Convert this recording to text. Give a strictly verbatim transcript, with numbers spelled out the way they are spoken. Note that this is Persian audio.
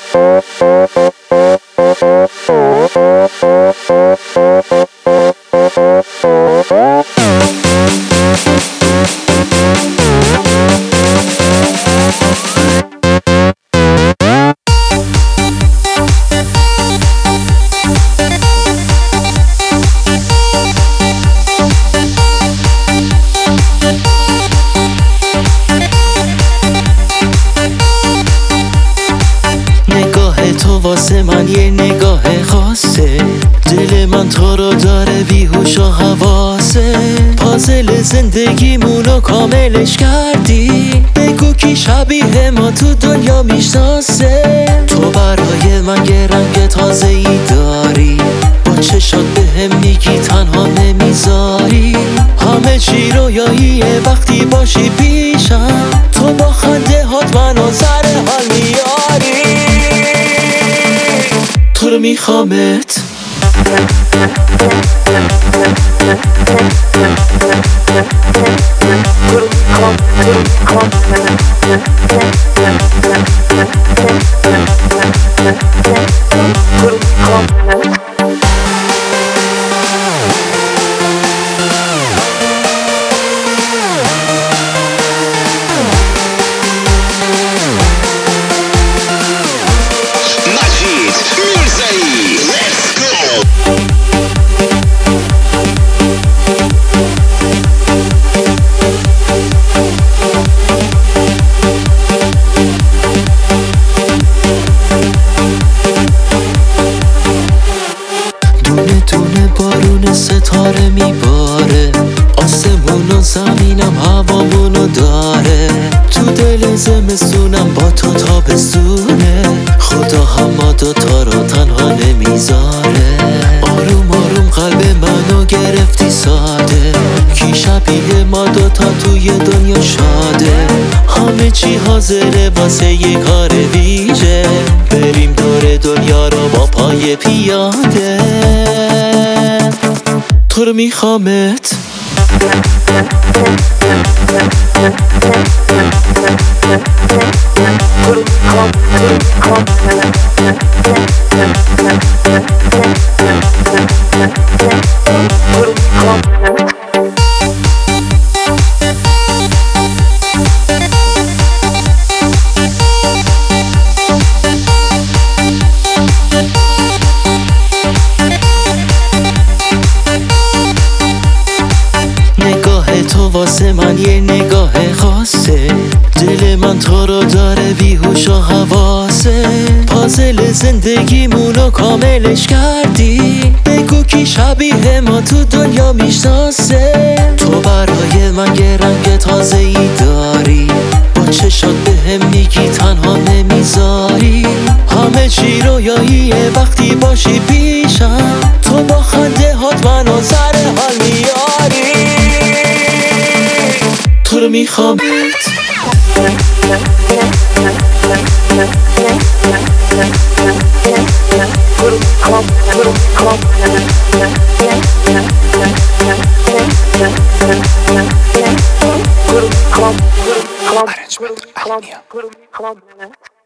تو واسه من یه نگاه خاصه، دل من تو رو داره بیهوش و حواسه. پازل زندگیمونو کاملش کردی، بگو کی شبیه ما تو دنیا میشناسه. تو برای من یه رنگ تازه ای داری، با چشات به هم میگی تنها نمیذاری. همه چی رویاییه وقتی باشی پیشم، تو با خنده هات منو سر حال میاری. تو رو میخوامت، بارون ستاره میباره، آسمون و زمینم هوامونو داره. تو دل زمستونم با تو تابستونه، خدا هم ما دوتا رو تنها نمیذاره. آروم آروم قلب منو گرفتی ساده، کی شبیه ما دوتا توی دنیا شاده. همه چی حاضره واسه یه کار ویژه، بریم دور دنیا رو با پای پیاده. تو رو میخوامت، تو واسه من یه نگاه خاصه، دل من تو رو داره بیهوش و حواسه. پازل زندگیمونو کاملش کردی، بگو کی شبیه ما تو دنیا میشناسه. تو برای من یه رنگ تازه ای داری، با چشات به هم میگی تنها نمیذاری. همه چی رویاییه وقتی باشی پیشم، تو با خنده هات منو سر حال میاری. تو رو میخوامت، Arrangement Almia.